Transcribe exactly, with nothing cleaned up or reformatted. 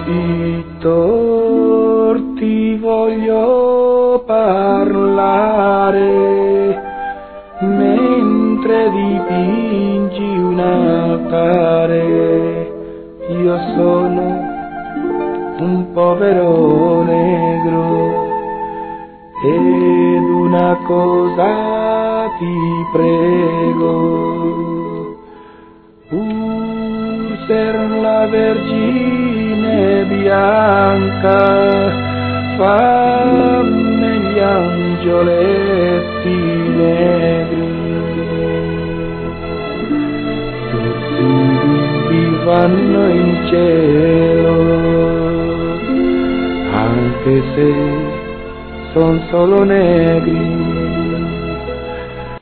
Vittor, ti voglio parlare mentre dipingi un altare. Io sono un povero negro ed una cosa ti prego, pur ser la Vergine bianca, fammi gli angioletti negri. Tutti i bimbi vanno in cielo, anche se son solo negri.